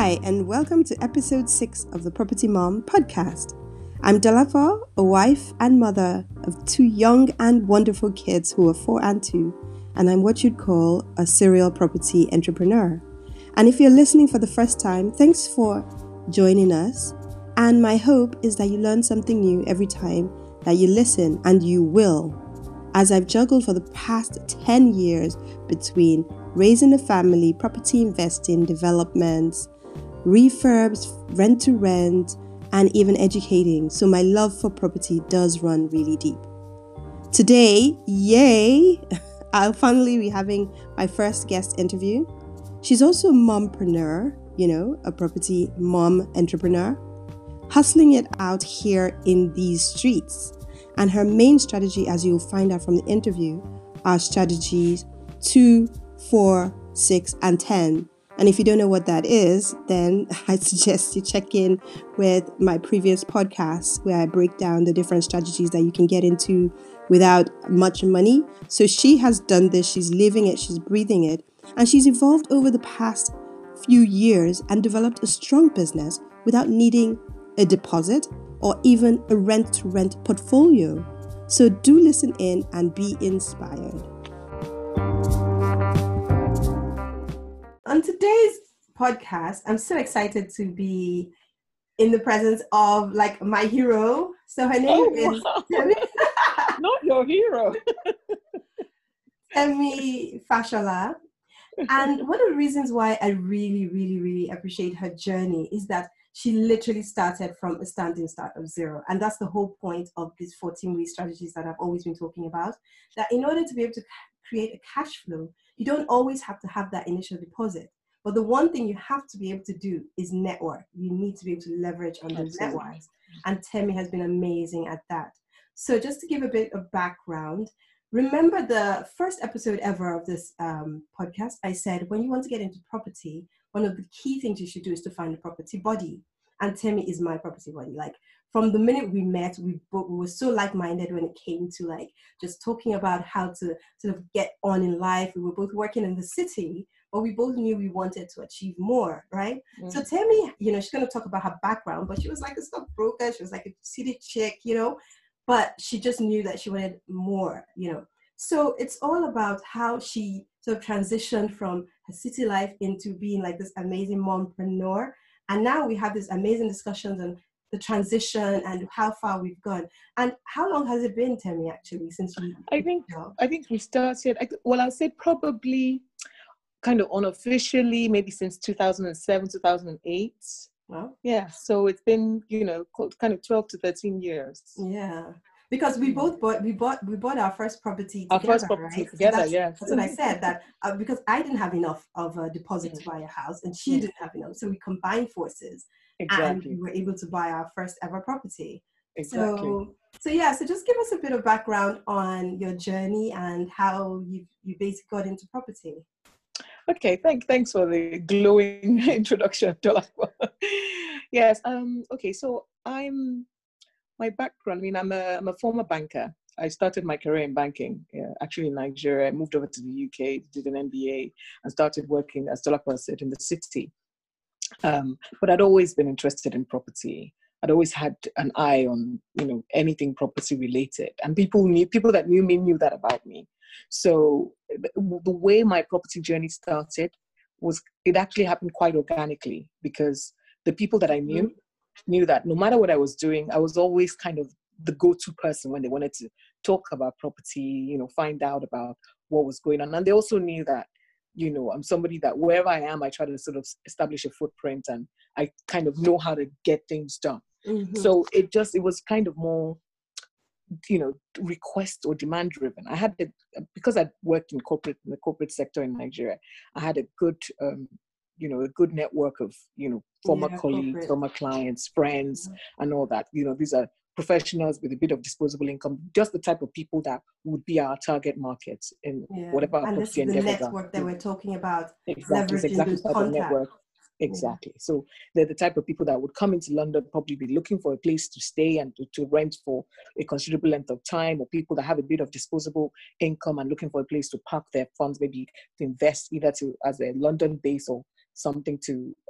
Hi, and welcome to episode 6 of the Property Mom podcast. I'm Dolapo, a wife and mother of 2 young and wonderful kids who are 4 and 2, and I'm what you'd call a serial property entrepreneur. And if you're listening for the first time, thanks for joining us. And my hope is that you learn something new every time that you listen, and you will. As I've juggled for the past 10 years between raising a family, property investing, developments, refurbs, rent to rent, and even educating. So my love for property does run really deep. Today, yay, I'll finally be having my first guest interview. She's also a mompreneur, a property mom entrepreneur, hustling it out here in these streets. And her main strategy, as you'll find out from the interview, are strategies 2, 4, 6, and 10. And if you don't know what that is, then I suggest you check in with my previous podcasts where I break down the different strategies that you can get into without much money. So she has done this, she's living it, she's breathing it, and she's evolved over the past few years and developed a strong business without needing a deposit or even a rent-to-rent portfolio. So do listen in and be inspired. On today's podcast, I'm so excited to be in the presence of my hero. So her name is Temi. Not your hero. Temi Fashola. And one of the reasons why I really, really, really appreciate her journey is that she literally started from a standing start of zero. And that's the whole point of these 14-week strategies that I've always been talking about. That in order to be able to create a cash flow, you don't always have to have that initial deposit. But the one thing you have to be able to do is network. You need to be able to leverage on those networks. And Temi has been amazing at that. So just to give a bit of background, remember the first episode ever of this podcast, I said, when you want to get into property, one of the key things you should do is to find a property buddy. And Temi is my property buddy. From the minute we met, we were so like-minded when it came to just talking about how to sort of get on in life. We were both working in the city, but we both knew we wanted to achieve more, right? Mm. So Temi, she's going to talk about her background, but she was like a stockbroker. She was like a city chick, but she just knew that she wanted more, So it's all about how she sort of transitioned from her city life into being this amazing mompreneur. And now we have these amazing discussions on the transition and how far we've gone. And how long has it been, Temi, actually, since you? I think we started, I'll say probably kind of unofficially, maybe since 2007, 2008. Wow. Yeah, so it's been, kind of 12 to 13 years. Yeah. Because we both bought our first property together. Our first property right? together, So yes. that's what I said, that because I didn't have enough of a deposit to buy a house and she didn't have enough. So we combined forces and we were able to buy our first ever property. Exactly. So just give us a bit of background on your journey and how you basically got into property. Okay, thanks for the glowing introduction, Dolapo. Yes. Okay, so my background, I'm a former banker. I started my career in banking, actually in Nigeria. I moved over to the UK, did an MBA, and started working, as Dolapo said, in the city. But I'd always been interested in property. I'd always had an eye on, anything property related. And people that knew me knew that about me. So the way my property journey started was, it actually happened quite organically, because the people that I knew that no matter what I was doing, I was always kind of the go-to person when they wanted to talk about property, find out about what was going on. And they also knew that, I'm somebody that wherever I am, I try to sort of establish a footprint and I kind of know how to get things done. Mm-hmm. So it was kind of more, request or demand driven. I had because I'd worked in the corporate sector in Nigeria, I had a good, a good network of, former colleagues, former clients, friends, and all that. These are professionals with a bit of disposable income, just the type of people that would be our target markets in whatever our property endeavors are. And this is the network that we're talking about. Exactly, leveraging those contacts. Exactly. Yeah. So they're the type of people that would come into London, probably be looking for a place to stay and to rent for a considerable length of time, or people that have a bit of disposable income and looking for a place to park their funds, maybe to invest either as a London base or something to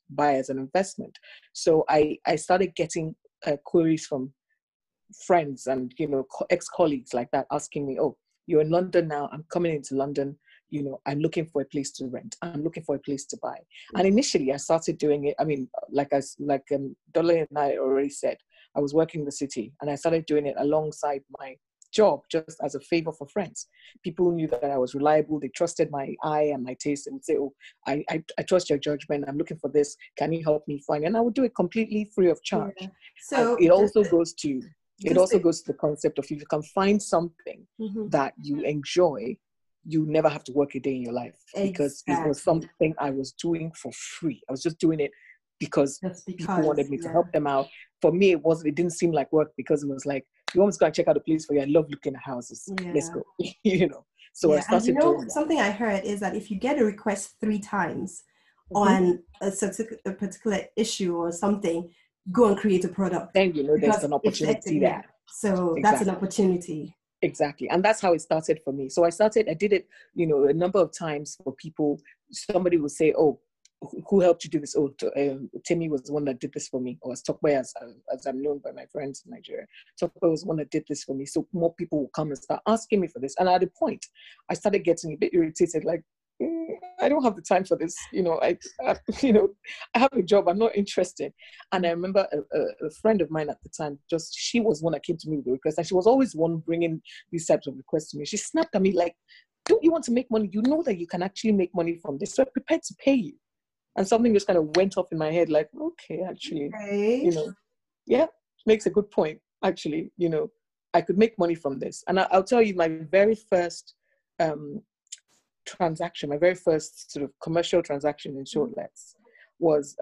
buy as an investment. So I started getting queries from friends and, you know, ex-colleagues like that asking me, oh, you're in London now, I'm coming into London, you know, I'm looking for a place to rent, I'm looking for a place to buy. And initially I started doing it, I mean, like Dola and I already said, I was working in the city and I started doing it alongside my job, just as a favor for friends. People knew that I was reliable, they trusted my eye and my taste, and would say, oh, I trust your judgment, I'm looking for this, can you help me find it? And I would do it completely free of charge. Yeah. So and it also goes to the concept of, if you can find something that you enjoy, you never have to work a day in your life, because it was something I was doing for free. I was just doing it because people wanted me to help them out. For me, it didn't seem like work, because it was like, you almost got to check out a place for you. I love looking at houses. Let's go. You know. So I started doing that. Something I heard is that if you get a request 3 times on a particular issue or something, go and create a product. Then you know there's an opportunity there. So that's an opportunity. Exactly. And that's how it started for me. So I did it, you know, a number of times for people. Somebody would say, oh, who helped you do this? Oh, Timmy was the one that did this for me. Or Stokwe, as I'm known by my friends in Nigeria. Stokwe was the one that did this for me. So more people will come and start asking me for this. And at a point, I started getting a bit irritated, like, I don't have the time for this. You know, I have a job. I'm not interested. And I remember a friend of mine at the time, she was one that came to me with the request. And she was always one bringing these types of requests to me. She snapped at me like, don't you want to make money? You know that you can actually make money from this. So I'm prepared to pay you. And something just kind of went off in my head, like, okay, actually, you know, yeah, makes a good point. Actually, you know, I could make money from this. And I'll tell you, my very first transaction, my very first sort of commercial transaction in shortlets was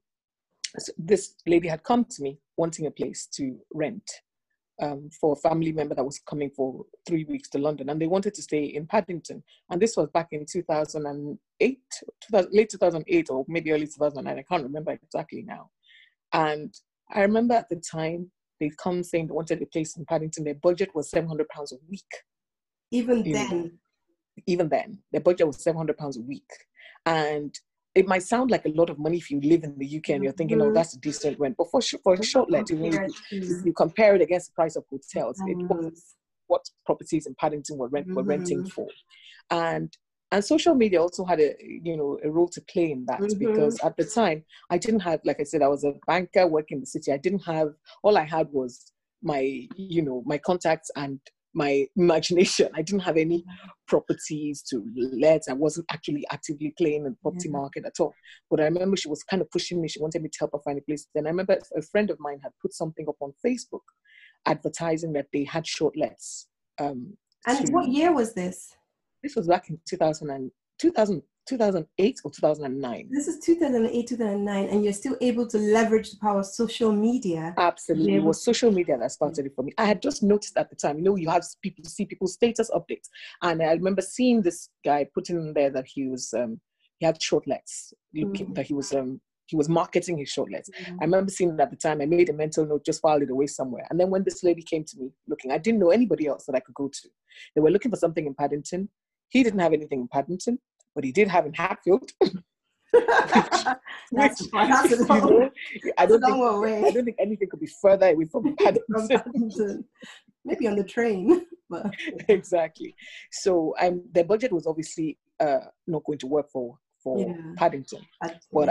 this lady had come to me wanting a place to rent for a family member that was coming for 3 weeks to London, and they wanted to stay in Paddington. And this was back in 2008, late 2008 or maybe early 2009. I can't remember exactly now. And I remember at the time they'd come saying they wanted a place in Paddington. Their budget was £700 a week. Even then, their budget was £700 a week. And it might sound like a lot of money if you live in the UK and you're thinking, oh, that's a decent rent. But for a short let, if you compare it against the price of hotels, it was what properties in Paddington were renting for. And social media also had a role to play in that, because at the time I didn't have, like I said, I was a banker working in the city. All I had was my contacts and my imagination. I didn't have any properties to let. I wasn't actually actively playing in the property market at all. But I remember she was kind of pushing me. She wanted me to help her find a place. Then I remember a friend of mine had put something up on Facebook advertising that they had short lets. And what year was this? This was back in 2008 or 2009. This is 2008, 2009, and you're still able to leverage the power of social media. Absolutely. It was social media that started it for me. I had just noticed at the time, you have people see people's status updates. And I remember seeing this guy putting in there that he was, he had shortlets, that he was marketing his shortlets. I remember seeing it at the time. I made a mental note, just filed it away somewhere. And then when this lady came to me looking, I didn't know anybody else that I could go to. They were looking for something in Paddington. He didn't have anything in Paddington, but he did have in Hatfield. I don't think anything could be further away from Paddington. Maybe on the train. But. Exactly. So their budget was obviously not going to work for Paddington. But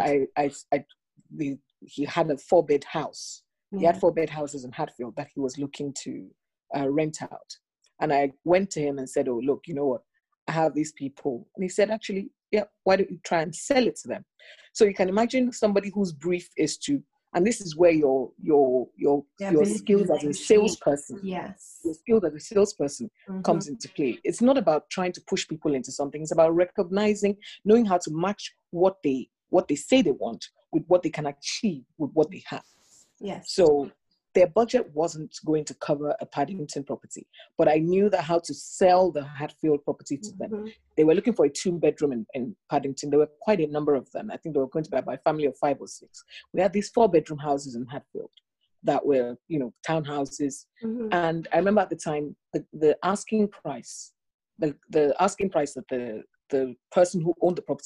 he had a 4-bed house. He had 4-bed houses in Hatfield that he was looking to rent out. And I went to him and said, oh, look, you know what? I have these people. And he said, actually, yeah, why don't you try and sell it to them? So you can imagine somebody whose brief is to, and this is where your skills as a salesperson, your skills as a salesperson comes into play. It's not about trying to push people into something. It's about recognizing, knowing how to match what they say they want with what they can achieve with what they have. Yes. So their budget wasn't going to cover a Paddington property, but I knew that how to sell the Hatfield property to them. They were looking for a 2-bedroom in Paddington. There were quite a number of them. I think they were going to buy by a family of 5 or 6. We had these 4-bedroom houses in Hatfield that were, townhouses. And I remember at the time, the asking price, the asking price that the person who owned the property had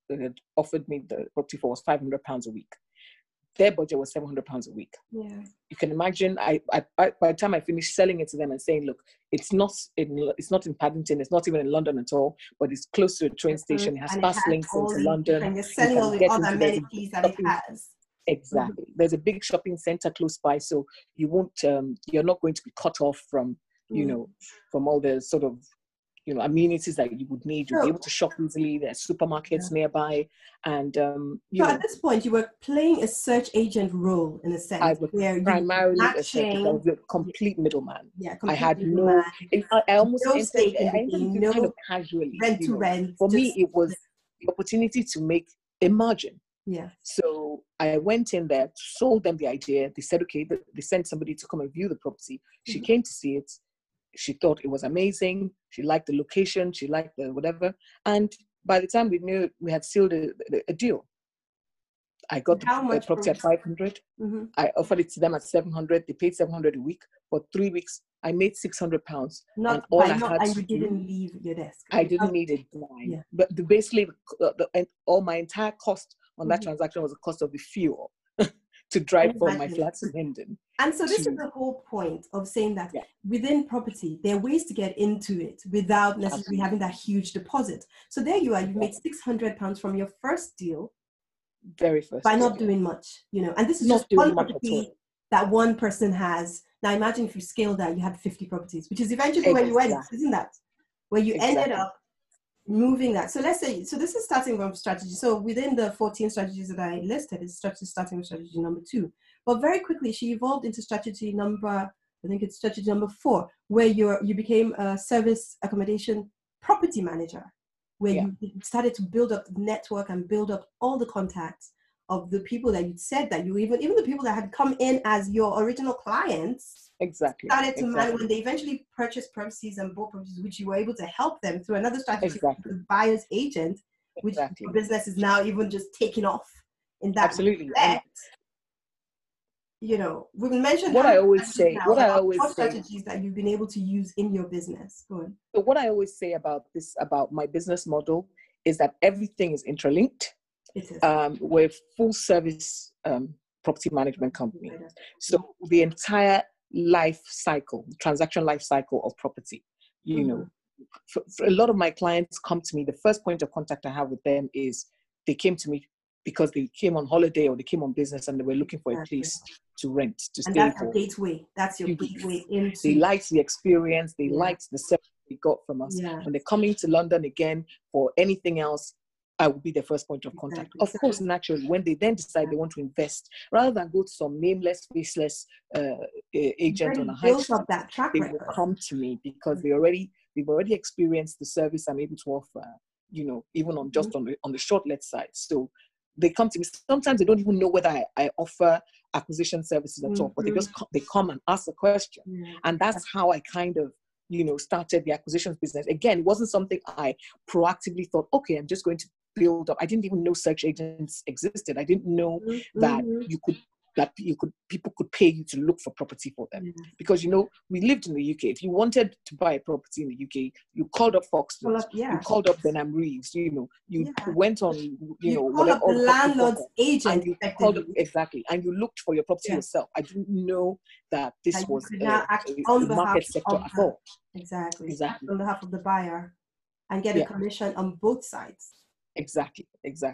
had offered me the property for was £500 a week. Their budget was £700 a week. Yeah. You can imagine. I by the time I finished selling it to them and saying, look, it's not in Paddington, it's not even in London at all, but it's close to a train station. It has fast links into London. And you're selling all the other amenities that it has. Exactly. There's a big shopping center close by, so you won't. You're not going to be cut off from, from all the sort of, amenities that you would need. You'll be able to shop easily. There's supermarkets nearby, and so at this point, you were playing a search agent role in a sense. I was primarily a search agent. I was a complete middleman. Yeah, I had no. I almost entered kind of casually. Rent to rent. For me, it was the opportunity to make a margin. Yeah. So I went in there, sold them the idea. They said, okay, they sent somebody to come and view the property. She came to see it. She thought it was amazing. She liked the location. She liked the whatever. And by the time we knew, we had sealed a deal. I got the property at 500. I offered it to them at 700. They paid 700 a week. For 3 weeks, I made £600. And you didn't leave your desk. I didn't need a dime. Yeah. But basically, all my entire cost on that transaction was the cost of the fuel to drive from my flat to Hendon. And so this is the whole point of saying that within property, there are ways to get into it without necessarily having that huge deposit. So there you are, you've made £600 from your first deal. Very first. By not doing much, and this is not just one property that one person has. Now imagine if you scale that, you had 50 properties, which is eventually where you went, isn't that? Where you ended up moving that. So let's say, so this is starting from strategy. So within the 14 strategies that I listed, it's starting with strategy number 2. But very quickly, she evolved into strategy number 4, where you became a service accommodation property manager, where you started to build up the network and build up all the contacts of the people that you'd said that you even the people that had come in as your original clients. Exactly. Started to manage when they eventually purchased properties and bought properties, which you were able to help them through another strategy, the buyer's agent, which your business is now even just taking off in that. Absolutely. We mentioned what I always say. Strategies that you've been able to use in your business. Go on. So what I always say about my business model is that everything is interlinked. It is. We're a full service property management company. So the entire transaction life cycle of property, for a lot of my clients come to me, the first point of contact I have with them is they came to me because they came on holiday or they came on business and they were looking for a place to rent, to stay that's for. Your gateway. That's your gateway into. They liked the experience. They liked the service they got from us. Yeah. When they're coming to London again for anything else, I will be their first point of contact. Of course, naturally, when they then decide they want to invest, rather than go to some nameless, faceless agent on a high street, they will come to me because they've already experienced the service I'm able to offer, even on just on the short-let side. So they come to me. Sometimes they don't even know whether I offer acquisition services at all, but they come and ask a question. And that's how I kind of, started the acquisitions business. Again, it wasn't something I proactively thought, okay, I'm just going to build up. I didn't even know search agents existed. I didn't know that people could pay you to look for property for them. Because, we lived in the UK. If you wanted to buy a property in the UK, you called up Foxtons, you called up Benham Reeves, you went on, you called up the landlord's agent. You called up, exactly, and you looked for your property yourself. I didn't know that this was a market sector at all. Exactly. On behalf of the buyer and get a commission on both sides. Exactly.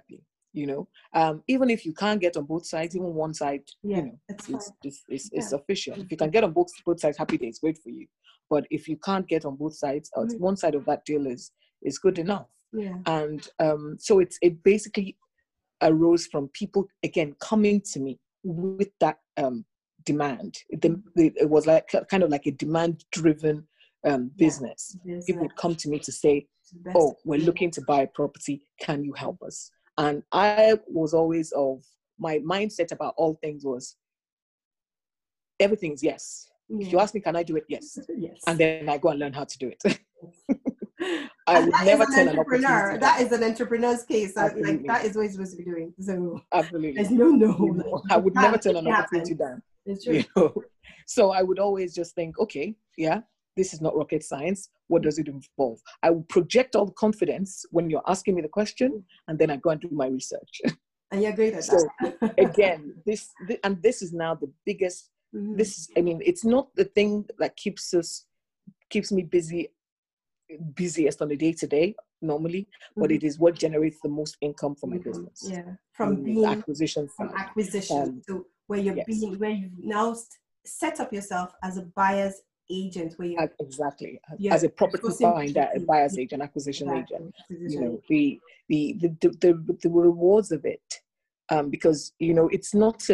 Even if you can't get on both sides, even one side, it's sufficient. If you can get on both sides, happy days, great for you. But if you can't get on both sides, one side of that deal is good enough. And so it basically arose from people again coming to me with that demand. It was like kind of like a demand-driven business. People would come to me to say, "Oh, we're looking to buy a property. Can you help us?" And I was always my mindset about all things was everything's yes. If you ask me, can I do it? Yes. And then I go and learn how to do it. I would never turn an opportunity. That is an entrepreneur's case. That is what he's supposed to be doing. So absolutely, there's no. I would never turn an opportunity down. It's true. So I would always just think, okay, this is not rocket science. What does it involve? I will project all the confidence when you're asking me the question, and then I go and do my research. And you're great at So that. again, this is now the biggest. This is, I mean, it's not the thing that keeps me busiest on a day to day normally, but it is what generates the most income for my business. Yeah, from being acquisition from acquisition to where you're being, where you've now set up yourself as a buyer's agent, where you exactly as a property finder, a buyer's agent, acquisition agent. You know, the rewards of it, because you know it's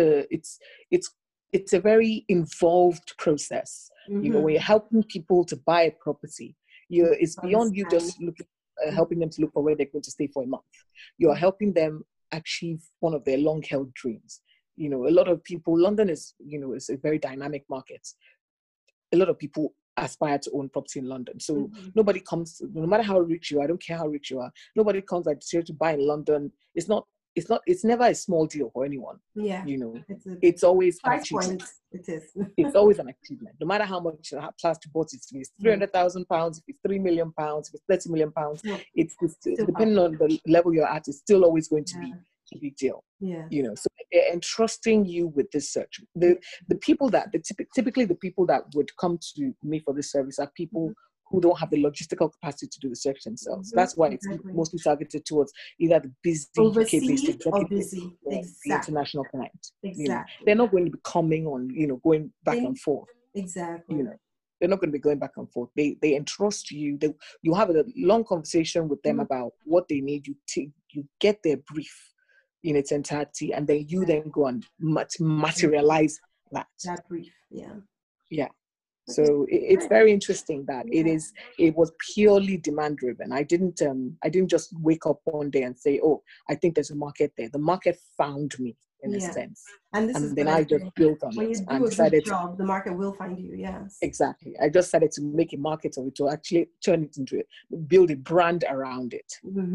a very involved process. You know, when you're helping people to buy a property, it's beyond you just looking. Helping them to look for where they're going to stay for a month. You're helping them achieve one of their long-held dreams. You know, a lot of people, London is a very dynamic market. A lot of people aspire to own property in London. So nobody comes, no matter how rich you are, I don't care how rich you are, nobody comes like to buy in London. It's never a small deal for anyone. Yeah. You know, it's always an achievement. It is. It's always an achievement. No matter how much plaster bought it, if it's £300,000, if it's £3 million, if it's £30 million, it's depending on the level you're at, it's still always going to be a big deal. Yeah. You know, so they're entrusting you with this search. The people that typically the people that would come to me for this service are people who don't have the logistical capacity to do the search themselves. That's why it's mostly targeted towards either the busy UK-based executive or the international client. Exactly. You know, they're not going to be coming on, going back and forth. Exactly. You know, they're not going to be going back and forth. They entrust you. You have a long conversation with them about what they need. You get their brief in its entirety, and then you then go and materialize that brief. Yeah. So it's very interesting that it was purely demand driven. I didn't just wake up one day and say, oh, I think there's a market there. The market found me in a sense, and then I just built on it. When you do a good job, the market will find you. Yes, exactly. I just started to make a market of it, to actually turn it into build a brand around it.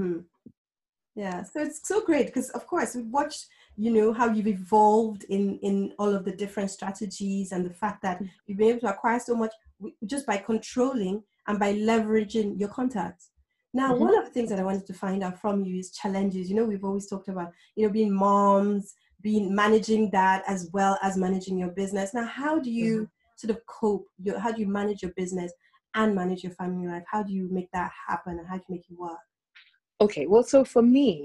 Yeah, so it's so great because, of course, we've watched, how you've evolved in all of the different strategies, and the fact that you've been able to acquire so much just by controlling and by leveraging your contacts. Now, one of the things that I wanted to find out from you is challenges. We've always talked about, being moms, managing that as well as managing your business. Now, how do you sort of cope? How do you manage your business and manage your family life? How do you make that happen, and how do you make it work? Okay, well, so for me,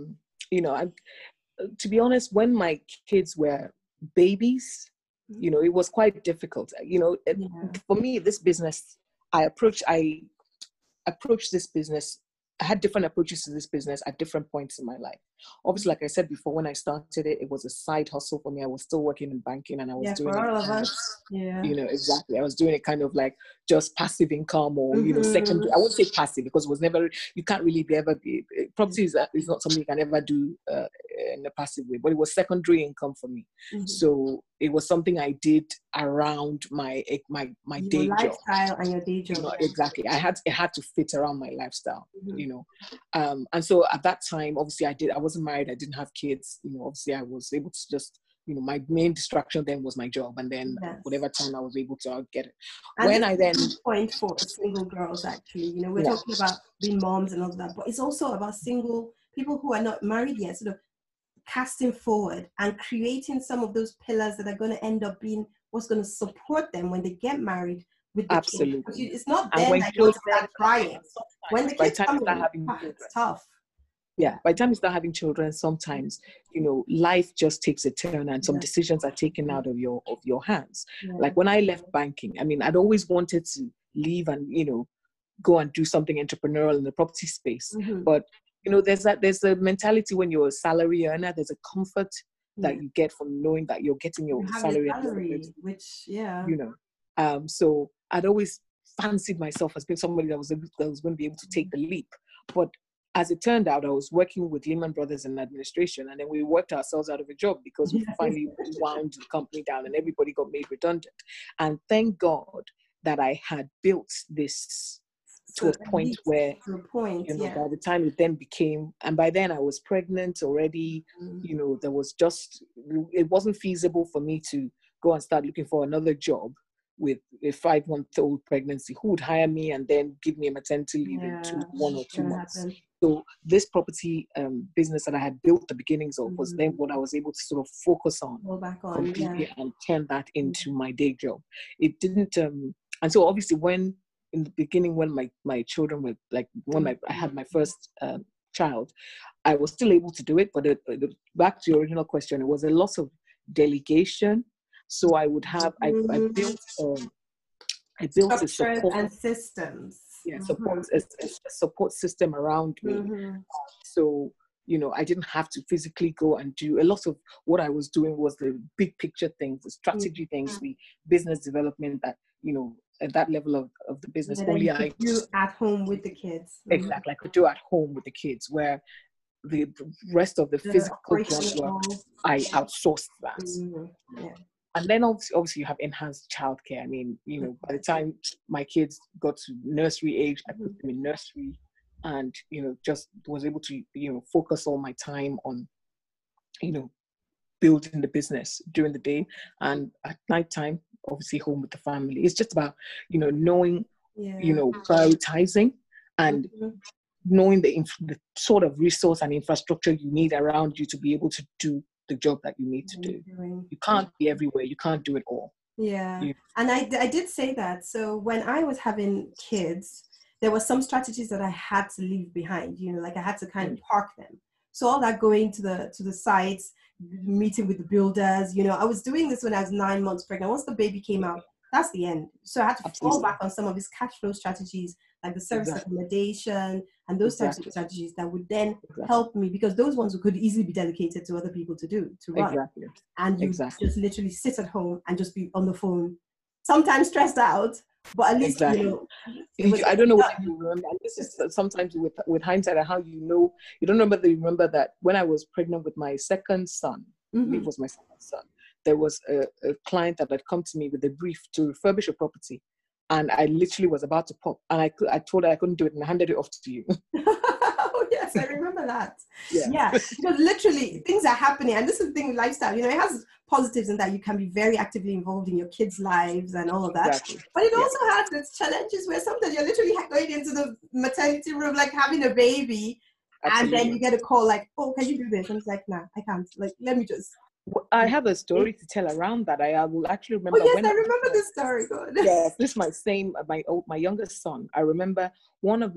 to be honest, when my kids were babies, it was quite difficult. For me, this business, I approached this business. I had different approaches to this business at different points in my life. Obviously, like I said before, when I started it, it was a side hustle for me. I was still working in banking, and I was doing for all it. Of us. Yeah. Exactly. I was doing it kind of like just passive income, or secondary. I wouldn't say passive because it was never. You can't really ever be. Property is not something you can ever do in a passive way, but it was secondary income for me. So it was something I did around my day job. Lifestyle and your day job. Exactly. It had to fit around my lifestyle. And so at that time, obviously I wasn't married, I didn't have kids, obviously I was able to just, my main distraction then was my job, and then whatever time I was able to, I'll get it. And when I then point for single girls, actually, we're talking about being moms and all that, but it's also about single people who are not married yet, sort of casting forward and creating some of those pillars that are going to end up being what's going to support them when they get married. Absolutely. It's not then that you start crying. When the kids come in, it's tough. Yeah, by the time you start having children, sometimes, life just takes a turn, and some decisions are taken out of your hands. Like when I left banking, I mean, I'd always wanted to leave and, go and do something entrepreneurial in the property space. But, there's a mentality when you're a salary earner, there's a comfort that you get from knowing that you're getting your salary, which, so I'd always fancied myself as being somebody that was going to be able to take the leap. But as it turned out, I was working with Lehman Brothers in administration, and then we worked ourselves out of a job because we finally wound the company down and everybody got made redundant. And thank God that I had built this to a point where, by the time it then became, and by then I was pregnant already, there was just, it wasn't feasible for me to go and start looking for another job with a 5-month-old pregnancy, who would hire me and then give me a maternity leave in 1 or 2 months. Happen. So this property business that I had built the beginnings of was then what I was able to sort of focus on completely and turn that into my day job. It didn't, and so obviously when in the beginning, when my children were like, I had my first child, I was still able to do it. But back to your original question, it was a lot of delegation. So I would have, I built a support and systems. Yeah, a support system around me. So, you know, I didn't have to physically go and do a lot of what I was doing was the big picture things, the strategy things, the business development that, you know, at that level of the business, only I do at home with the kids. Exactly, I could do at home with the kids, where the rest of the physical work, I outsourced that. And then obviously you have enhanced childcare. I mean, you know, by the time my kids got to nursery age, I put them in nursery, and, you know, just was able to, you know, focus all my time on, you know, building the business during the day, and at nighttime, obviously home with the family. It's just about, you know, knowing, you know, prioritizing and knowing the sort of resource and infrastructure you need around you to be able to do the job that you need to do. You can't be everywhere. You can't do it all. And I did say that. So when I was having kids, there were some strategies that I had to leave behind, you know, like I had to kind of park them. So all that going to the sites, meeting with the builders, you know, I was doing this when I was 9 months pregnant. Once the baby came out, that's the end. So I had to fall back on some of his cash flow strategies, like the service accommodation and those types of strategies that would then help me, because those ones could easily be delegated to other people to run. And you just literally sit at home and just be on the phone, sometimes stressed out, but at least, you know. I don't know what you remember. And this is sometimes with hindsight and how you know, you don't remember that when I was pregnant with my second son, I believe it was my second son, there was a client that had come to me with a brief to refurbish a property. And I literally was about to pop, and I told her I couldn't do it, and I handed it off to you. Oh yes, I remember that. Yeah, because literally things are happening, and this is the thing with lifestyle. You know, it has positives in that you can be very actively involved in your kids' lives and all of that. But it also has its challenges where sometimes you're literally going into the maternity room, like having a baby, and then you get a call like, "Oh, can you do this?" And it's like, "Nah, I can't. Like, let me just." I have a story to tell around that. I will actually remember. Oh yes, I remember this story. Good. Yes, this is my youngest son. I remember the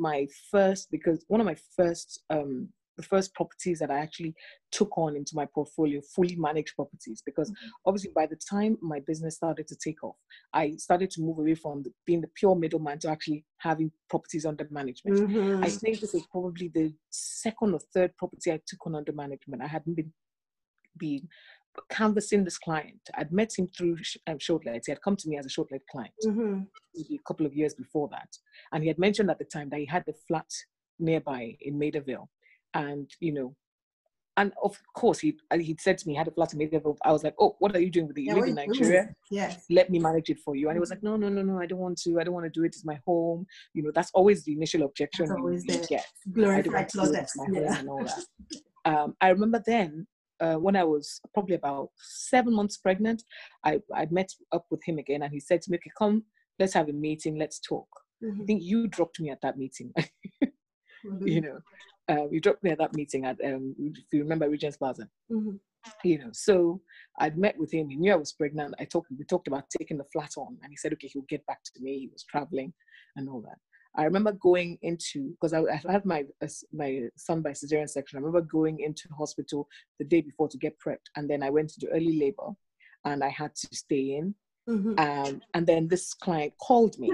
first properties that I actually took on into my portfolio, fully managed properties, because obviously by the time my business started to take off, I started to move away from being the pure middleman to actually having properties under management. I think this is probably the second or third property I took on under management. I hadn't been canvassing this client. I'd met him through Shortlights. He had come to me as a Shortlight client maybe a couple of years before that. And he had mentioned at the time that he had a flat nearby in Maidaville. And, you know, and of course, he'd said to me he had a flat in Maidaville. I was like, "Oh, what are you doing with it? You live in Nigeria? Yes. Let me manage it for you." And he was like, no, I don't want to do it. It's my home. You know, that's always the initial objection you get. Glorified closet. And all that. I remember then, when I was probably about 7 months pregnant, I'd met up with him again, and he said to me, "Okay, come, let's have a meeting, let's talk." I think you dropped me at that meeting. You know, you dropped me at that meeting at, if you remember, Regent's Plaza. You know, so I'd met with him. He knew I was pregnant. We talked about taking the flat on, and he said, okay, he'll get back to me. He was traveling and all that. I remember going into, because I had my son by cesarean section. I remember going into the hospital the day before to get prepped, and then I went to do early labor, and I had to stay in. And then this client called me.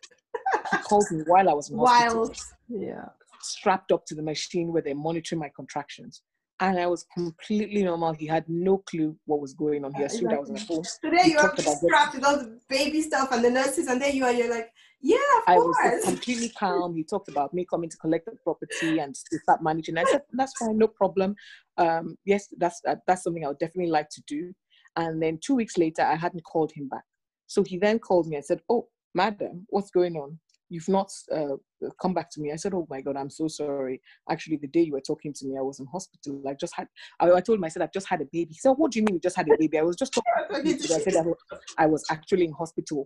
He called me while I was in hospital. Strapped up to the machine where they're monitoring my contractions. And I was completely normal. He had no clue what was going on. He assumed I was at home. So there you are, strapped with all the baby stuff and the nurses, and there you're like, yeah, of course. I was completely calm. He talked about me coming to collect the property and to start managing. I said, that's fine, no problem. Yes, that's something I would definitely like to do. And then 2 weeks later, I hadn't called him back. So he then called me and said, "Oh, madam, what's going on? You've not come back to me." I said, "Oh my God, I'm so sorry. Actually, the day you were talking to me, I was in hospital. I told him, I said, I've just had a baby." He said, "What do you mean you just had a baby?" I was just talking to you. I said I was actually in hospital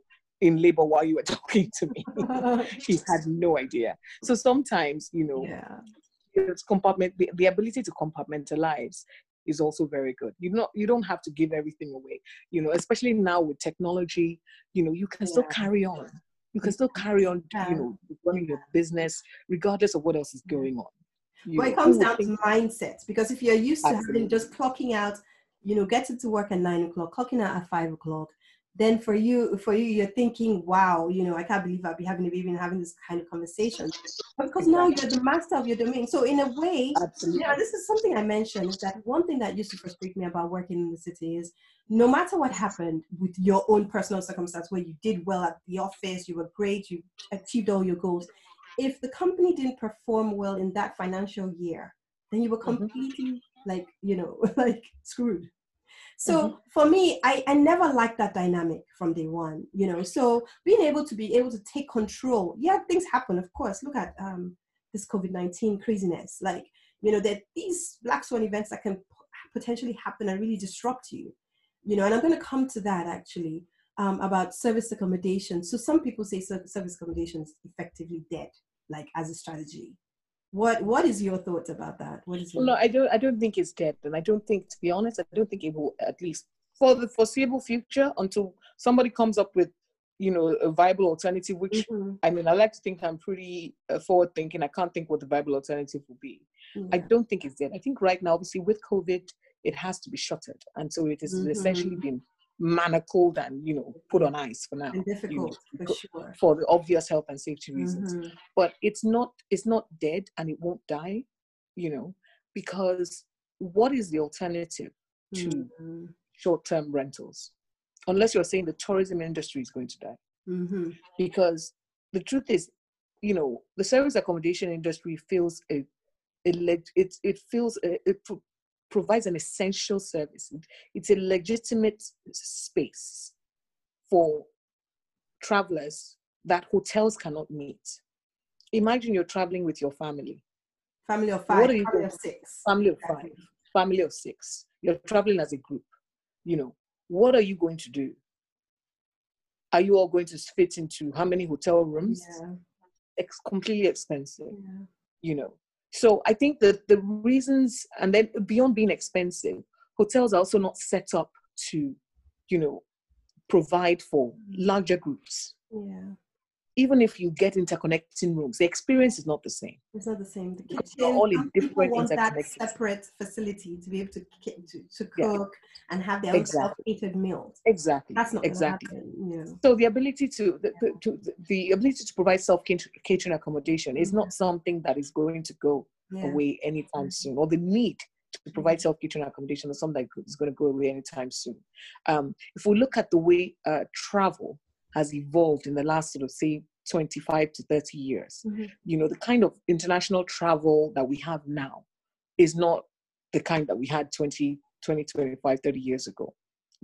in labor while you were talking to me. She had no idea. So sometimes, Yeah. it's the ability to compartmentalize is also very good. You don't have to give everything away, especially now with technology, you can still carry on. You can still carry on, running your business regardless of what else is going on. But it comes down to mindset, because if you're used to having just clocking out, getting to work at 9 o'clock, clocking out at 5 o'clock, then for you, you're thinking, wow, I can't believe I'll be having a baby and having this kind of conversation. But because now you're the master of your domain. So in a way, this is something I mentioned, is that one thing that used to frustrate me about working in the city is no matter what happened with your own personal circumstance, where you did well at the office, you were great, you achieved all your goals, if the company didn't perform well in that financial year, then you were completely like screwed. So for me, I never liked that dynamic from day one, so being able to take control. Yeah, things happen, of course. Look at this COVID-19 craziness. Like, that these black swan events that can potentially happen and really disrupt you, and I'm going to come to that actually, about service accommodation. So some people say service accommodation is effectively dead, like as a strategy. What is your thoughts about that? No, I don't think it's dead. And I don't think, to be honest, I don't think it will, at least for the foreseeable future, until somebody comes up with, a viable alternative, which, I mean, I like to think I'm pretty forward thinking. I can't think what the viable alternative will be. Yeah. I don't think it's dead. I think right now, obviously with COVID, it has to be shuttered. And so it has essentially been manacled and, put on ice for now. And difficult, for sure. For the obvious health and safety reasons. But it's not dead, and it won't die, because what is the alternative to short-term rentals? Unless you're saying the tourism industry is going to die. Because the truth is, the service accommodation industry feels provides an essential service. It's a legitimate space for travelers that hotels cannot meet. Imagine you're traveling with your family. Family of 5, family of 6. Family of 5, family of 6. You're traveling as a group. What are you going to do? Are you all going to fit into how many hotel rooms? Yeah. It's completely expensive, So I think that the reasons, and then beyond being expensive, hotels are also not set up to, provide for larger groups. Yeah. Even if you get interconnecting rooms, the experience is not the same. It's not the same. The kitchen, you're all in different want that separate facility to be able to cook and have their own self-catered meals. Exactly. That's not going to happen. So the ability the ability to provide self-catering accommodation is not something that is going to go away anytime soon, or the need to provide self-catering accommodation is something that is going to go away anytime soon. If we look at the way travel has evolved in the last sort of, say, 25 to 30 years. The kind of international travel that we have now is not the kind that we had 20, 25, 30 years ago,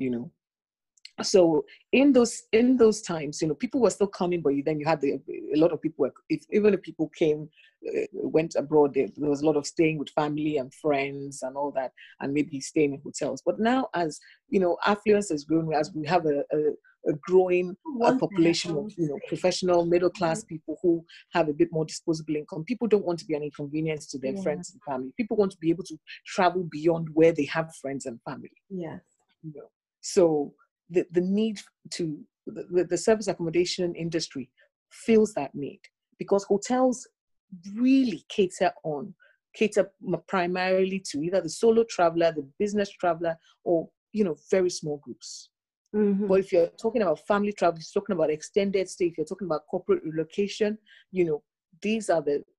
So in those times, people were still coming, but then you had a lot of people, even if people came, went abroad, there was a lot of staying with family and friends and all that, and maybe staying in hotels. But now, as affluence has grown, as we have a growing population of professional middle class people who have a bit more disposable income, people don't want to be an inconvenience to their friends and family. People want to be able to travel beyond where they have friends and family. So the need to the service accommodation industry feels that need, because hotels really cater primarily to either the solo traveler, the business traveler, or very small groups. But if you're talking about family travel, you're talking about extended stay, if you're talking about corporate relocation, these are the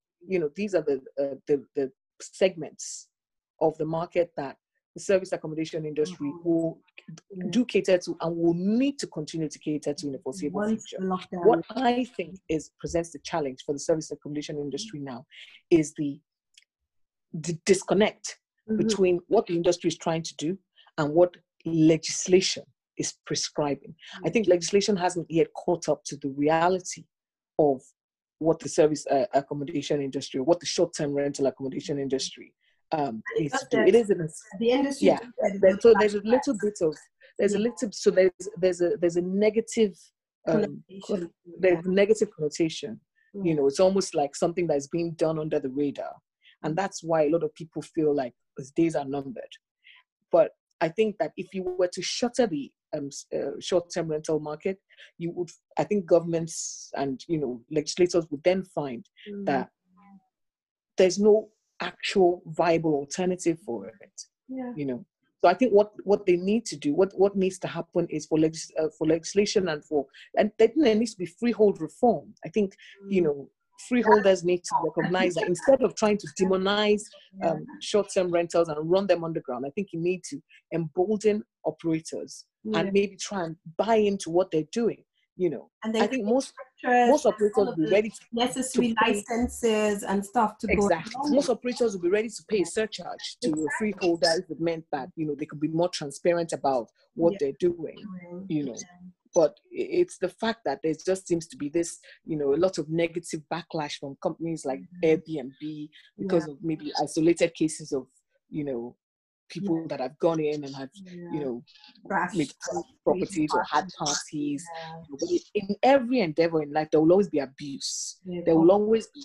segments of the market that the service accommodation industry will do cater to, and will need to continue to cater to in the foreseeable future. What I think presents the challenge for the service accommodation industry now is the disconnect between what the industry is trying to do and what legislation is prescribing. I think legislation hasn't yet caught up to the reality of what the service accommodation industry, or what the short-term rental accommodation industry needs to do. It is the industry. So there's a little bit of there's a negative Connotation. There's negative connotation. You know, it's almost like something that's being done under the radar. And that's why a lot of people feel like his days are numbered. But I think that if you were to shutter the short-term rental market, you would, I think governments and, you know, legislators would then find that there's no actual viable alternative for it, you know. So I think what they need to do, what needs to happen is for legislation and there needs to be freehold reform. I think, you know, freeholders need to recognize that instead of trying to demonize short-term rentals and run them underground, I think you need to embolden operators and maybe try and buy into what they're doing. You know, and I think most operators will be ready to necessary licenses and stuff to go. Exactly. Most operators will be ready to pay a surcharge to a freeholder if it meant that, you know, they could be more transparent about what they're doing, you know. But it's the fact that there just seems to be this, you know, a lot of negative backlash from companies like Airbnb because of maybe isolated cases of, you know, people that have gone in and have, you know, made properties or had parties. In every endeavor in life, there will always be abuse. There will always be,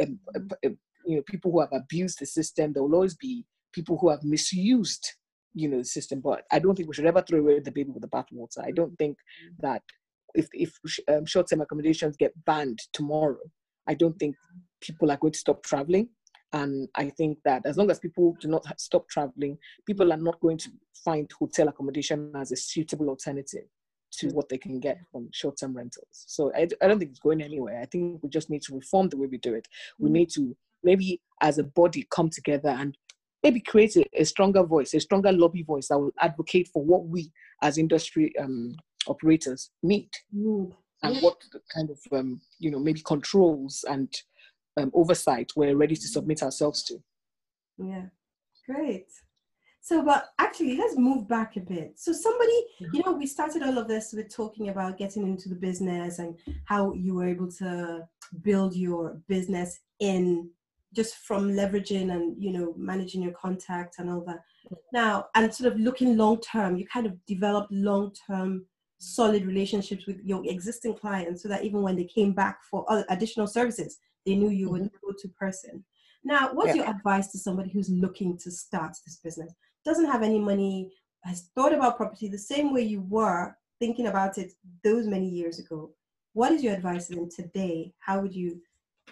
you know, people who have abused the system. There will always be people who have misused, you know, the system. But I don't think we should ever throw away the baby with the bathwater. I don't think that if short-term accommodations get banned tomorrow, I don't think people are going to stop traveling. And I think that as long as people do not stop traveling, people are not going to find hotel accommodation as a suitable alternative to what they can get from short-term rentals. So I don't think it's going anywhere. I think we just need to reform the way we do it. We need to maybe as a body come together and maybe create a stronger voice, a stronger lobby voice that will advocate for what we as industry operators need. And what kind of, you know, maybe controls and oversight we're ready to submit ourselves to. Yeah, great. So, but actually, let's move back a bit. So somebody, you know, we started all of this with talking about getting into the business and how you were able to build your business in just from leveraging and, you know, managing your contacts and all that. Now, and sort of looking long-term, you kind of developed long-term solid relationships with your existing clients so that even when they came back for other additional services, they knew you were the go-to person. Now, what's your advice to somebody who's looking to start this business, doesn't have any money, has thought about property the same way you were thinking about it those many years ago? What is your advice to them today? How would you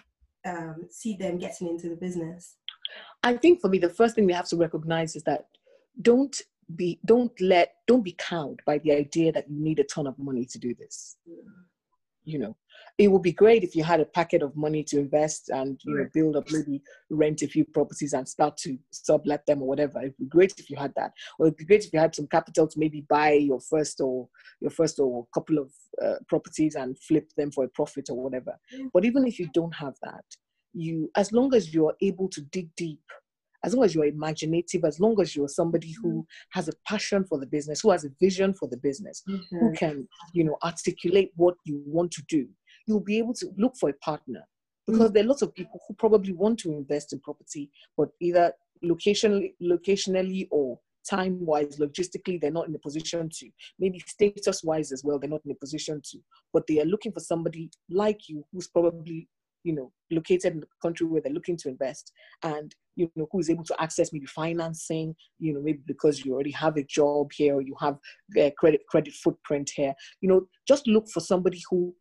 see them getting into the business? I think for me, the first thing we have to recognize is that don't be cowed by the idea that you need a ton of money to do this. You know, it would be great if you had a packet of money to invest and, you know, build up, maybe rent a few properties and start to sublet them or whatever. It'd be great if you had that. Or it'd be great if you had some capital to maybe buy your first or couple of properties and flip them for a profit or whatever. But even if you don't have that, as long as you're able to dig deep, as long as you're imaginative, as long as you're somebody who has a passion for the business, who has a vision for the business, who can, you know, articulate what you want to do, you'll be able to look for a partner. Because there are lots of people who probably want to invest in property, but either locationally or time-wise, logistically, they're not in a position to. Maybe status-wise as well, they're not in a position to. But they are looking for somebody like you who's probably, you know, located in the country where they're looking to invest, and, you know, who is able to access maybe financing, you know, maybe because you already have a job here or you have a credit footprint here. You know, just look for somebody who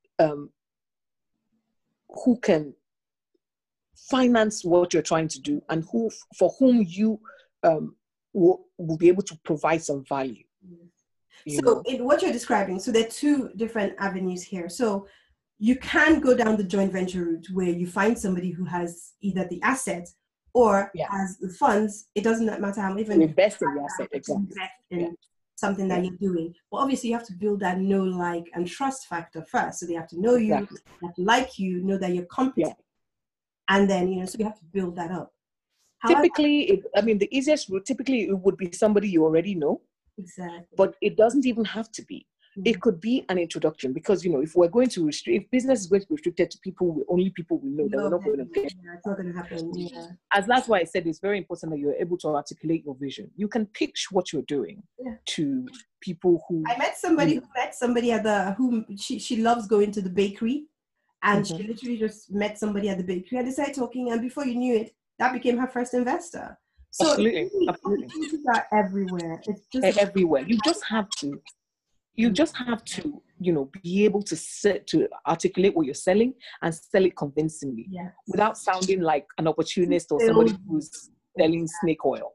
can finance what you're trying to do and for whom you will be able to provide some value. So in what you're describing, so there are two different avenues here. So you can go down the joint venture route where you find somebody who has either the asset or has the funds. It doesn't matter how even invest in the asset, exactly. Invest in something that you're doing. But obviously you have to build that know, like, and trust factor first. So they have to know you, they have to like you, know that you're competent. And then, you know, so you have to build that up. Typically, the easiest route, typically it would be somebody you already know. Exactly. But it doesn't even have to be. It could be an introduction because, if we're going to if business is going to be restricted to only people we know, then we're not going to get. Yeah, it's not going to happen. Yeah. As that's why I said it's very important that you're able to articulate your vision. You can pitch what you're doing to people who. I met somebody who she loves going to the bakery, and she literally just met somebody at the bakery and they started talking, and before you knew it, that became her first investor. So absolutely. Opportunities are everywhere. It's just everywhere. You just have to. Be able to articulate what you're selling and sell it convincingly without sounding like an opportunist or somebody who's selling snake oil.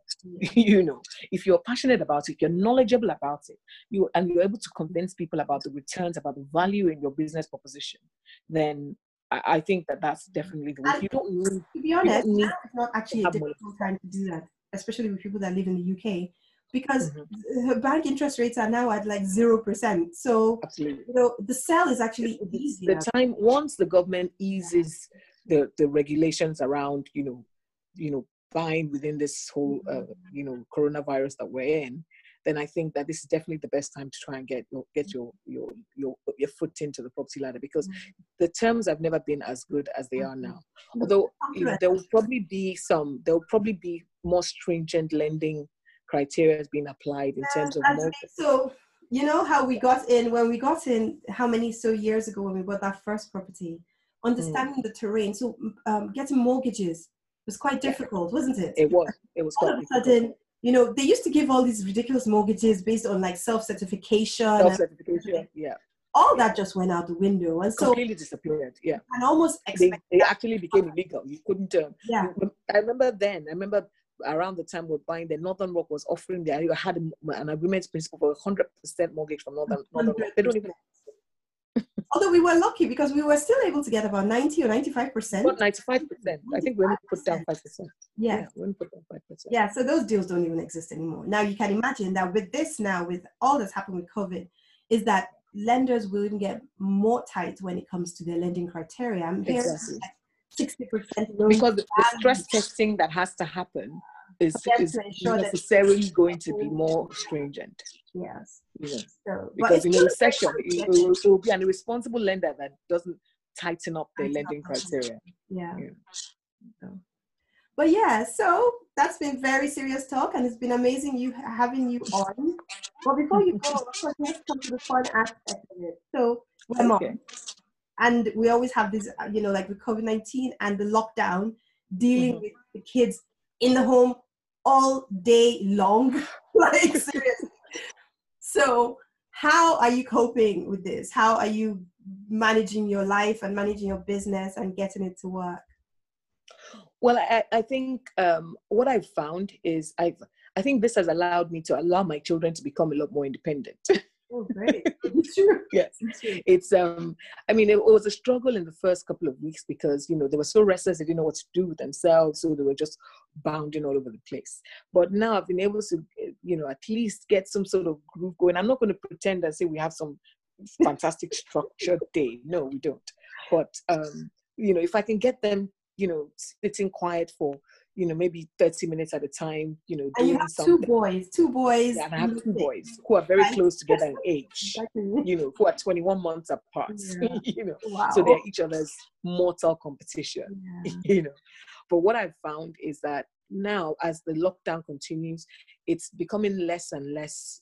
If you're passionate about it, you're knowledgeable about it, you're able to convince people about the returns, about the value in your business proposition, then I think that's definitely the way. You don't need, to be honest, it's not actually a difficult time to do that, especially with people that live in the UK. Because bank interest rates are now at like 0%. So absolutely. The sell is actually easier. The time once the government eases the regulations around buying within this whole coronavirus that we're in, then I think that this is definitely the best time to try and get your foot into the property ladder, because the terms have never been as good as they are now. Although there will probably be more stringent lending criteria has been applied in terms of mortgage. So how we got in how many years ago when we bought that first property, understanding the terrain, so getting mortgages was quite difficult, wasn't it? It was all of a sudden, they used to give all these ridiculous mortgages based on like self-certification, all that just went out the window, and so completely disappeared. And almost they actually became illegal. You couldn't I remember around the time we're buying, the Northern Rock was offering you had an agreement principle for 100% mortgage from Northern Rock. They don't even. Although we were lucky because we were still able to get about 90 or 95%. About 95%. I think we only put down 5%. Yeah, we only put down 5%. Yeah, so those deals don't even exist anymore. Now you can imagine that with all that's happened with COVID, is that lenders will even get more tight when it comes to their lending criteria. I'm hearing 60%. Because the stress testing that has to happen is necessarily going to be more stringent. Yes. So, because in a recession, it will be an irresponsible lender that doesn't tighten up their lending criteria. But so that's been very serious talk, and it's been amazing having you on. But before you go, of course, let's come to the fun aspect of it. So we're moms, and we always have this, like with COVID-19 and the lockdown, dealing with the kids in the home all day long, like seriously. So how are you coping with this? How are you managing your life and managing your business and getting it to work? Well, I think what I've found is I think this has allowed me to allow my children to become a lot more independent. Oh, great. It's true. Yes. It's, it was a struggle in the first couple of weeks because, they were so restless, they didn't know what to do with themselves. So they were just bounding all over the place. But now I've been able to, at least get some sort of groove going. I'm not going to pretend and say we have some fantastic structured day. No, we don't. But, if I can get them, sitting quiet for, maybe 30 minutes at a time, doing and you have something. Two boys. Yeah, and I have two boys who are very close together in age, who are 21 months apart, Wow. So they're each other's mortal competition, But what I've found is that now, as the lockdown continues, it's becoming less and less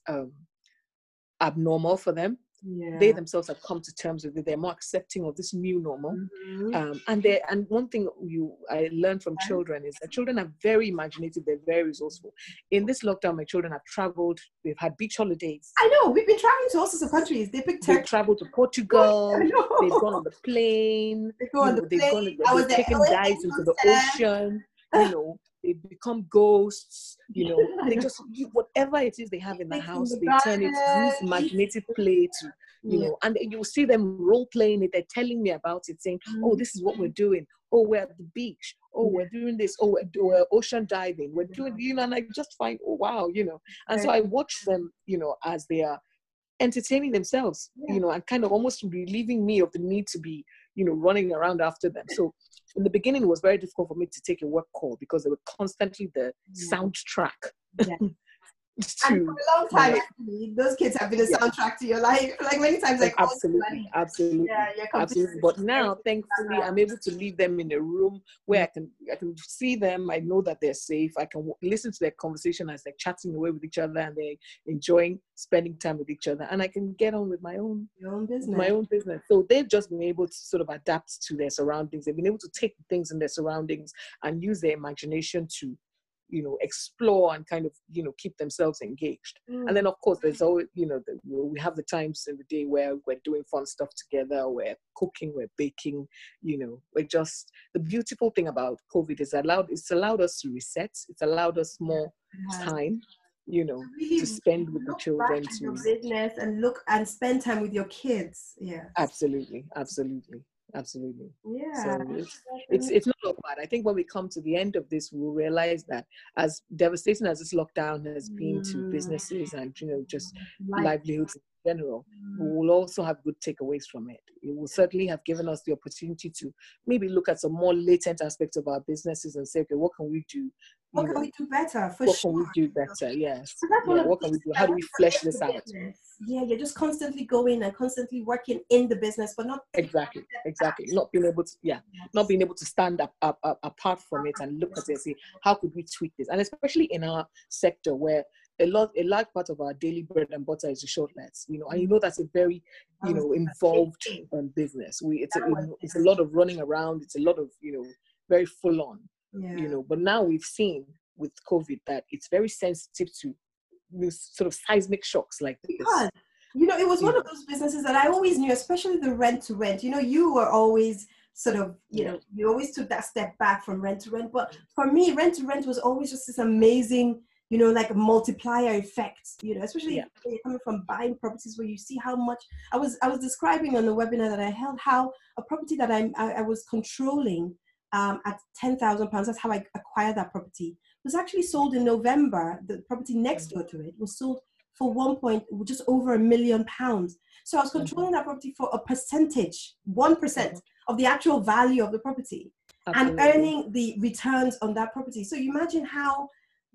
abnormal for them. They themselves have come to terms with it. They're more accepting of this new normal. And one thing I learned from children is that children are very imaginative. They're very resourceful. In this lockdown, my children have traveled. They've had beach holidays. I know. We've been traveling to all sorts of countries. They've traveled to Portugal. They've gone on the plane. They've taken dives into the ocean. They become ghosts, they just, whatever it is they have in the house, they turn it, use imaginative play to, and you'll see them role playing it. They're telling me about it, saying, oh, this is what we're doing. Oh, we're at the beach. Oh, we're doing this. Oh, we're ocean diving. We're doing, and I just find, oh, wow, And so I watch them, as they are entertaining themselves, and kind of almost relieving me of the need to be, running around after them. So in the beginning, it was very difficult for me to take a work call because they were constantly the soundtrack. And for a long time, actually, those kids have been a soundtrack to your life. Like many times, I call absolutely, you, absolutely, yeah, you're absolutely. But now, thankfully, I'm able to leave them in a room where I can see them. I know that they're safe. I can listen to their conversation as they're chatting away with each other and they're enjoying spending time with each other. And I can get on with my own business. So they've just been able to sort of adapt to their surroundings. They've been able to take things in their surroundings and use their imagination to, explore and kind of, keep themselves engaged. And then, of course, there's always, we have the times in the day where we're doing fun stuff together, we're cooking, we're baking, we're just, the beautiful thing about COVID is it's allowed us to reset. It's allowed us more time, really to spend with the children. To your business and look and spend time with your kids. Yeah. Absolutely. Yeah. So it's not all bad. I think when we come to the end of this, we'll realize that as devastating as this lockdown has been to businesses and just livelihoods in general, we will also have good takeaways from it. It will certainly have given us the opportunity to maybe look at some more latent aspects of our businesses and say, okay, what can we do? What can we do better? What can we do better? Yes. What can we do? How do we flesh this out? Yeah, you're just constantly going and constantly working in the business, but not exactly. Not being able to stand up apart from it and look at it and say, how could we tweak this? And especially in our sector where a large part of our daily bread and butter is the shortlets, and that's a very, involved business. It's a lot of running around. It's a lot of, very full on, but now we've seen with COVID that it's very sensitive to sort of seismic shocks like this. Because, it was one of those businesses that I always knew, especially the rent to rent. You were always sort of, you always took that step back from rent to rent. But for me, rent to rent was always just this amazing, like a multiplier effect, especially when you're coming from buying properties where you see how much. I was describing on the webinar that I held how a property that I was controlling at £10,000, that's how I acquired that property, was actually sold in November. The property next door to it was sold for just over £1 million. So I was controlling that property for a percentage, 1% of the actual value of the property. Absolutely. And earning the returns on that property. So you imagine how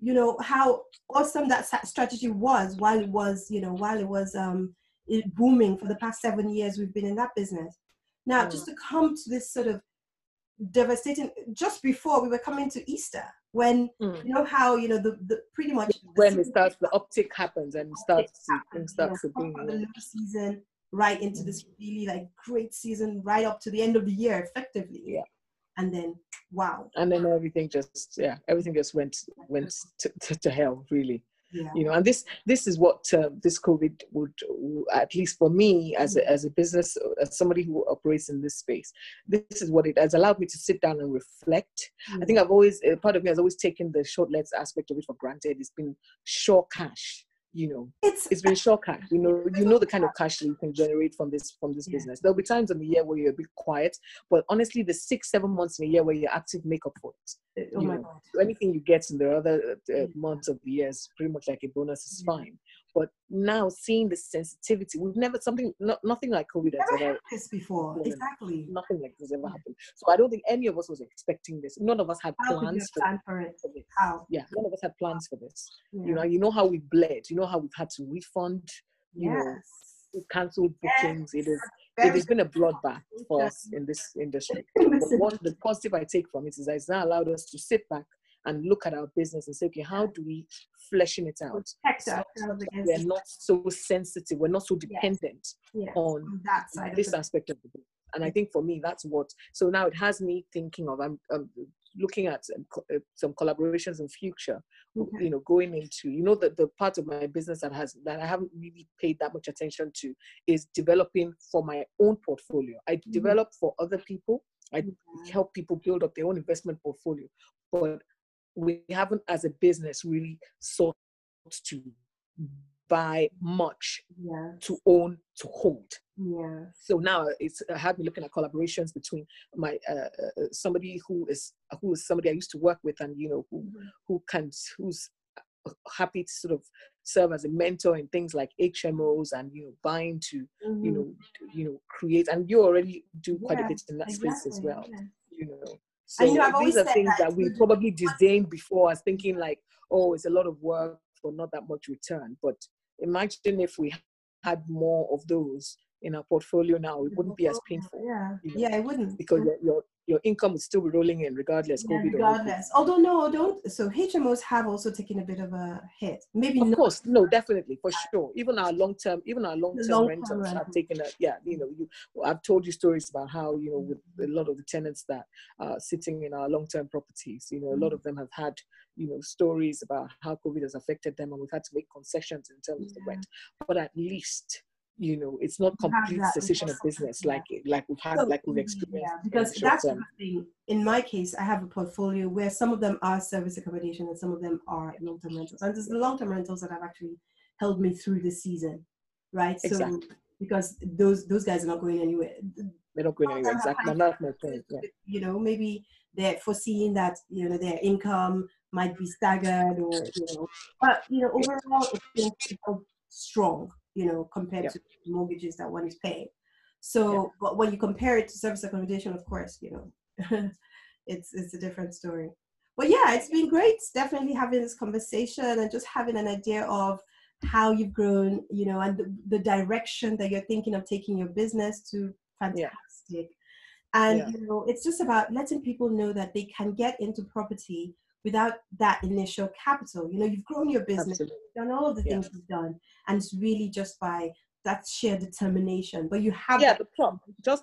awesome that strategy was while it was booming for the past 7 years we've been in that business. Now, just to come to this sort of devastating, just before we were coming to Easter, when how the pretty much when it starts, the uptick happens and starts to bring the low season right into this really like great season right up to the end of the year effectively, and then and then everything just went to hell, really. And this is what this COVID would, at least for me as a business, as somebody who operates in this space, this is what it has allowed me to sit down and reflect. I think part of me has always taken the shortlets aspect of it for granted. It's been sure cash. It's been sure cash. The kind of cash that you can generate from this business. There'll be times in the year where you're a bit quiet, but honestly, the 6-7 months in a year where you're active make up for it. So anything you get in the other months of the year is pretty much like a bonus. Is fine. But now seeing the sensitivity, nothing like COVID has ever happened this before. Exactly. Nothing like this ever happened. So I don't think any of us was expecting this. None of us had plans for it. How? Yeah, none of us had plans for this. You know how we bled. You know how we've had to refund. Cancelled bookings. It has been a bloodbath for us in this industry. But the positive I take from it is that it's now allowed us to sit back and look at our business and say, okay, how do we fleshing it out? We're not so sensitive. We're not so dependent on that side this aspect of the business. And I think for me, that's what. So now it has me thinking of. I'm looking at some collaborations in future. Going into the part of my business that I haven't really paid that much attention to is developing for my own portfolio. I develop for other people. I help people build up their own investment portfolio, but we haven't, as a business, really sought to buy much to own, to hold. So now I have me looking at collaborations between my somebody who is somebody I used to work with, and who's happy to sort of serve as a mentor in things like HMOs and buying to create, and you already do quite a bit in that space as well. So these are things that we probably disdained before as thinking like, oh, it's a lot of work. but not that much return. But imagine if we had more of those in our portfolio now, it wouldn't be as painful. Yeah, you know, yeah, it wouldn't. because your income would still be rolling in regardless, Yeah, COVID or no COVID. regardless. Although no, don't. So HMOs have also taken a bit of a hit. Maybe Of not course, no, definitely, for sure. Even our long-term the long-term rentals have rental. taken a, yeah, I've told you stories about how, with a lot of the tenants that are sitting in our long-term properties, a lot of them have had, stories about how COVID has affected them, and we've had to make concessions in terms of the rent. But at least, it's not complete cessation of business like we've experienced in because short that's the term. thing. In my case, I have a portfolio where some of them are service accommodation and some of them are long-term rentals. And it's the long-term rentals that have actually held me through this season, right? Exactly. So because those guys are not going anywhere. They're not going anywhere. Exactly. And that's my point. Yeah. Maybe they're foreseeing that their income might be staggered, or but overall it's been strong, compared to mortgages that one is paying. So, but when you compare it to service accommodation, of course, it's a different story. But yeah, it's been great definitely having this conversation and just having an idea of how you've grown, and the direction that you're thinking of taking your business to. Fantastic. And it's just about letting people know that they can get into property without that initial capital. You've grown your business, you've done all of the things you've done, and it's really just by that sheer determination. But you have the pluck,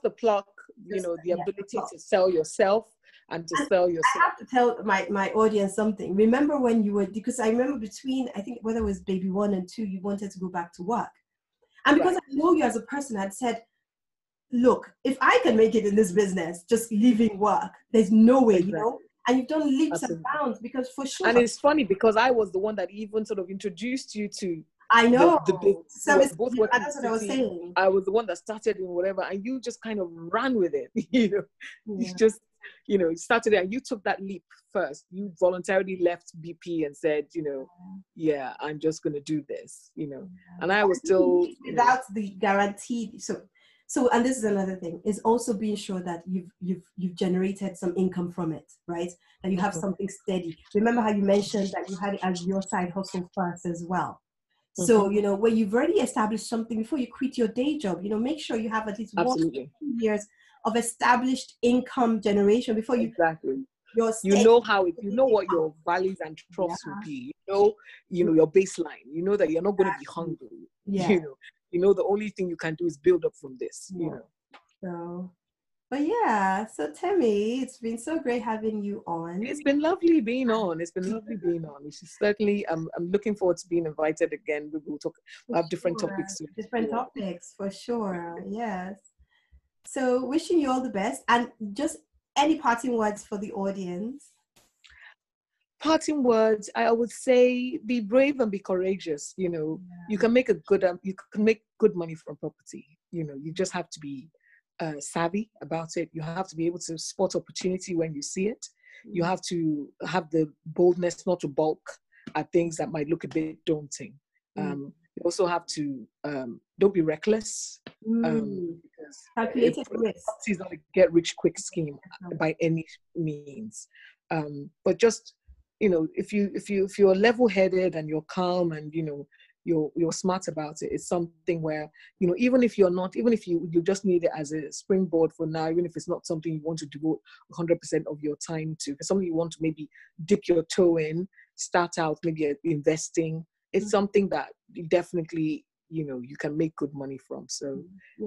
the ability to sell yourself and to sell yourself. I have to tell my audience something. Remember when you were, because I remember between, I think whether it was baby 1 and 2, you wanted to go back to work. And because I know you as a person, I'd said, look, if I can make it in this business, just leaving work, there's no way, and you've done leaps and bounds, because for sure. And it's funny because I was the one that even sort of introduced you to. I know. That's what I was saying. I was the one that started in whatever, and you just kind of ran with it. You just, started it, and you took that leap first. You voluntarily left BP and said, I'm just going to do this, and I was still without the guarantee. So, and this is another thing, is also being sure that you've generated some income from it, right? That you have something steady. Remember how you mentioned that you had it as your side hustle first as well. So, where you've already established something before you quit your day job, make sure you have at least 1 to 2 years of established income generation before you. Exactly. You know what your values and troughs will be. Your baseline. You know that you're not going to be hungry. Yeah. The only thing you can do is build up from this. So, but yeah. So Temi, it's been so great having you on. It's been lovely being on. We should certainly. I'm looking forward to being invited again. We'll have different topics. Different topics for sure. Yes. So wishing you all the best, and just any parting words for the audience. Parting words, I would say, be brave and be courageous. You can make good money from property. You just have to be savvy about it. You have to be able to spot opportunity when you see it. You have to have the boldness not to balk at things that might look a bit daunting. You also have to don't be reckless. Because calculated risk. Property is not a get rich quick scheme by any means. But just if you're level-headed and you're calm and you're smart about it, it's something where even if you just need it as a springboard for now, even if it's not something you want to devote 100% of your time to, it's something you want to maybe dip your toe in, start out maybe investing. It's something that you definitely you can make good money from. So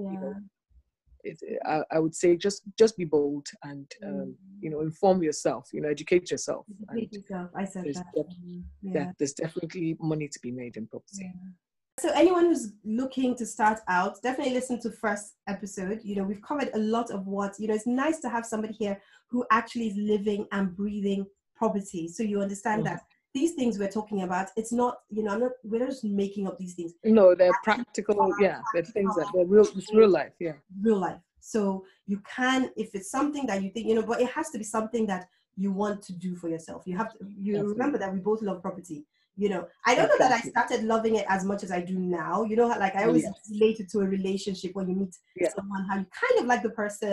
I would say just be bold and inform yourself, educate yourself. I said that. There's definitely money to be made in property. So anyone who's looking to start out, definitely listen to first episode. We've covered a lot of what, it's nice to have somebody here who actually is living and breathing property. So you understand that these things we're talking about, it's not, we're not just making up these things. No, they're practical. They're things that they're real. It's real life. Yeah. Real life. So you can, if it's something that you think, but it has to be something that you want to do for yourself. You have to, remember that we both love property. I don't know that I started loving it as much as I do now. Like I always relate it to a relationship when you meet someone, how you kind of like the person,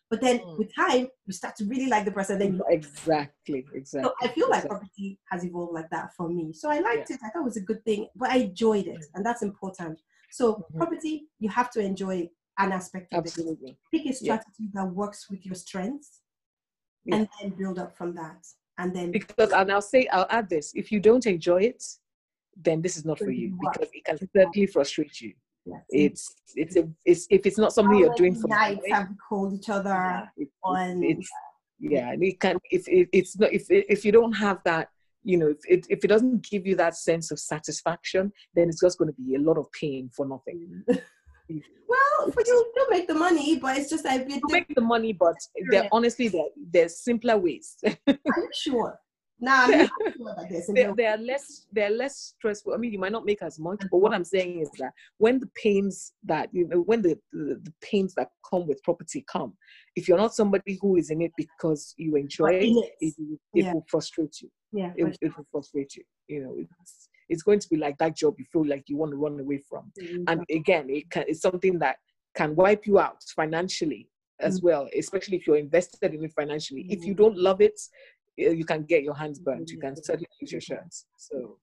But then with time, you start to really like the person. Then Exactly. So I feel like property has evolved like that for me. So I liked it. I thought it was a good thing, but I enjoyed it, and that's important. So property, you have to enjoy an aspect of Absolutely. it. Pick a strategy that works with your strengths, and then build up from that. And then because I'll add this: if you don't enjoy it, then this is not for you, because it can certainly frustrate you. Yes. It's if it's not something you're doing for nights have we called each other on. And it can it's not if you don't have that, if it doesn't give you that sense of satisfaction, then it's just going to be a lot of pain for nothing. Well, for you to make the money, but it's just like you make the money, but there's simpler ways. Are you sure? Nah, I'm not sure about this. They're less stressful. I mean, you might not make as much, but what I'm saying is that when the pains that when the pains that come with property come, if you're not somebody who is in it because you enjoy it will frustrate you. Yeah, it will frustrate you. It's going to be like that job you feel like you want to run away from. And again, it's something that can wipe you out financially as well, especially if you're invested in it financially. If you don't love it, you can get your hands burnt. You can certainly lose your shirts. So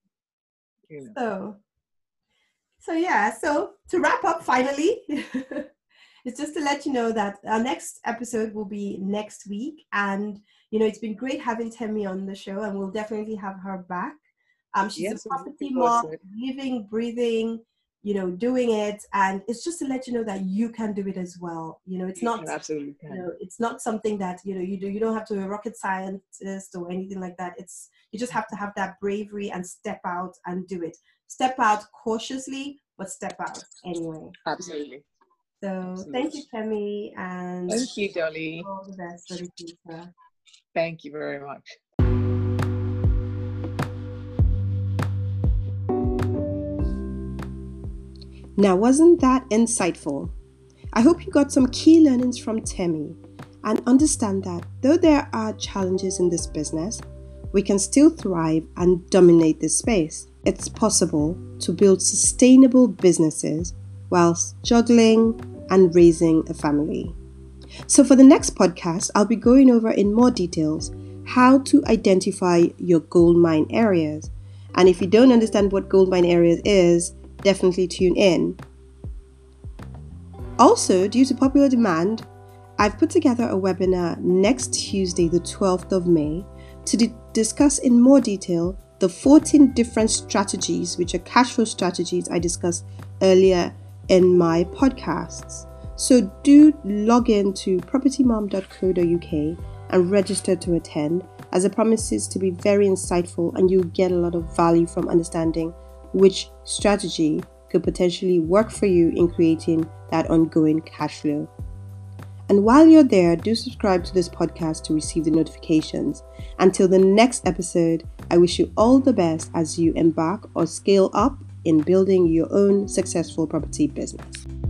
to wrap up finally, it's just to let you know that our next episode will be next week. And, it's been great having Temi on the show, and we'll definitely have her back. She's a property mom, living, breathing, doing it. And it's just to let you know that you can do it as well. It's not, absolutely it's not something that, you don't have to be a rocket scientist or anything like that. You just have to have that bravery and step out and do it. Step out cautiously, but step out anyway. Absolutely. So thank you, Temi. And thank you, Dolly. All the best for the future. Thank you very much. Now, wasn't that insightful? I hope you got some key learnings from Temi and understand that though there are challenges in this business, we can still thrive and dominate this space. It's possible to build sustainable businesses whilst juggling and raising a family. So for the next podcast, I'll be going over in more details how to identify your gold mine areas. And if you don't understand what gold mine areas is, definitely tune in. Also, due to popular demand, I've put together a webinar next Tuesday, the 12th of May, to discuss in more detail the 14 different strategies, which are cash flow strategies I discussed earlier in my podcasts. So do log in to propertymom.co.uk and register to attend, as it promises to be very insightful and you'll get a lot of value from understanding which strategy could potentially work for you in creating that ongoing cash flow. And while you're there, do subscribe to this podcast to receive the notifications. Until the next episode, I wish you all the best as you embark or scale up in building your own successful property business.